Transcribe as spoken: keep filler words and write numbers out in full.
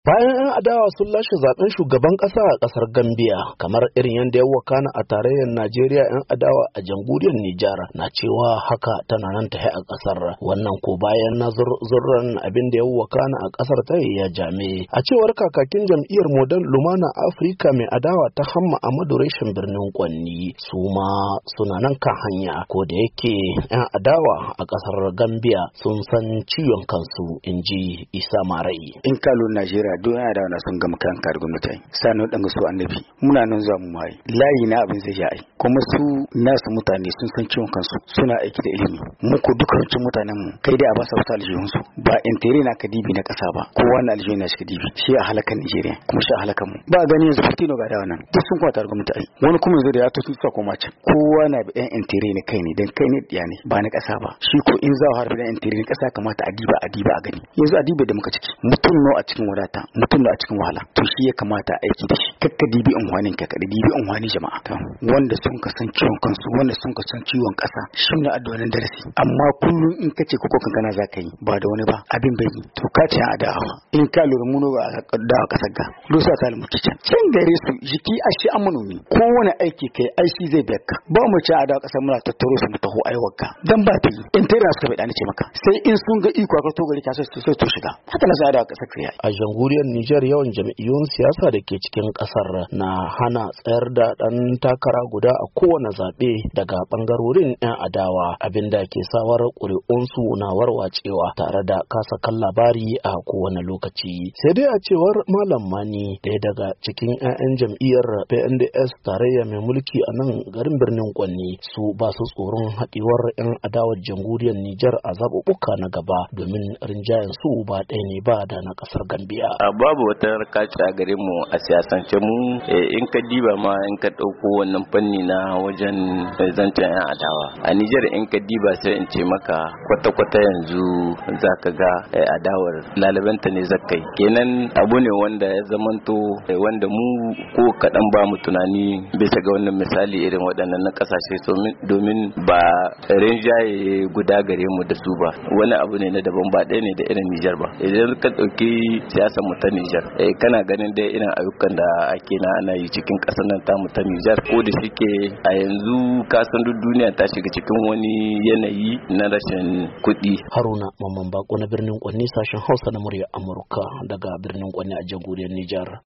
Bayan 'yan adawa sun lashe zaben shugaban ƙasa a ƙasar Gambia, kamar irin yadda ya wakana a tarayyar Najeriya, 'yan adawa a jamhuriyar Nijar na cewa haka tana nan tahe a ƙasar. Wannan ko bayan nazarzuran abin da ya wakana a ƙasar ta ya jame. A cewar kakakin jam'iyyar Model Lumana Afirka mai adawa ta Hamma Amadu Reshen birnin Kwanni, su ma suna nan kan hanya, ko da yake 'yan adawa a ƙasar Gambia sun san ciwon kansu, in ji Isa Marai. In kalo Najeriya don yana da wani sun gama kan kar gwamnati sanu dan su annabi muna nan za mu mai layi na abin zai yi kuma su nasu mutane sun san ciwon kansu suna aiki da ilimi mu ko dukkan mutanen mu kai dai a ba su wata aljihun su ba intere na kadibi na kasa ba kowa na aljihun na shi kadibi shi a halakan Nigeria kuma shi a halakan mu ba gani yanzu fitino ga da wannan duk sun kwata gwamnati ai wani kuma yanzu da ya to su ko mace kowa na da yan intere ne kai ne dan kai ne diya ne ba na kasa ba shi ko in za a harbi da intere ne kasa kamata a diba a diba a gani yanzu a diba da muka ciki mutum no a cikin wadata mutum da a cikin wahala to shi ya kamata aiki da shi kakka dibi unhwanin ka kada dibi unhwanin jama'a wanda sun ka san ciwon kansu wanda sun ka san ciwon kasa shi ne addu'an darasi amma kullum in kace ko kankana za ka yi ba da wani ba abin bai yi to ka ci adawa in ka lura muno ga da kasar ga lusa ta mu kicin can gare su jiki a shi amanomi ko wani aiki kai ai shi zai baka ba mu ci adawa kasar muna tattaro su mu taho aiwaka dan ba ta yi in tare su bai dani ce maka sai in sun ga iko ka to gari ka sai su to shiga haka na adawa kasar kai a jamhuriyar Nijar yawan jam'iyyun siyasa da ke cikin kasar na hana tsayar da dan takara guda a kowane zaɓe daga bangarorin 'yan adawa, abinda ke sawar ƙuri'unsu na warwacewa tare da kasa kan labari a kowane lokaci. Sai dai a cewar Malam Mani, ɗaya daga cikin 'ya'yan jam'iyyar P N D S tarayya mai mulki a nan garin birnin Kwanni, su ba su tsoron haɗewar 'yan adawar jamhuriyar Nijar a zaɓuɓɓuka na gaba domin rinjayen su ba ɗaya ne ba da na ƙasar Gambia. Babu wata rakaci a gare mu a siyasance mu in ka diba ma in ka dauko wannan fanni na wajen zancen yan adawa a Nijar in ka diba sai in ce maka kwata-kwata yanzu zaka ga adawar lalabanta ne zakai kenan abu ne wanda ya zamanto wanda mu ko kadan ba mu tunani bisa ga wannan misali irin waɗannan na kasashe domin ba rinjaye guda gare mu da su ba wani abu ne na daban ba ɗaya ne da irin Nijar ba idan ka dauki siyasar mu ta Nijar eh kana ganin dai irin ayyukan da ake na ana yi cikin kasar nan tamu ta Nijar ko da shike a yanzu kasan duk duniya ta shiga cikin wani yanayi na rashin kuɗi. Haruna Mamman Bako na birnin Kwanni, sashen Hausa na murya Amurka daga birnin Kwanni a jamhuriyar Nijar.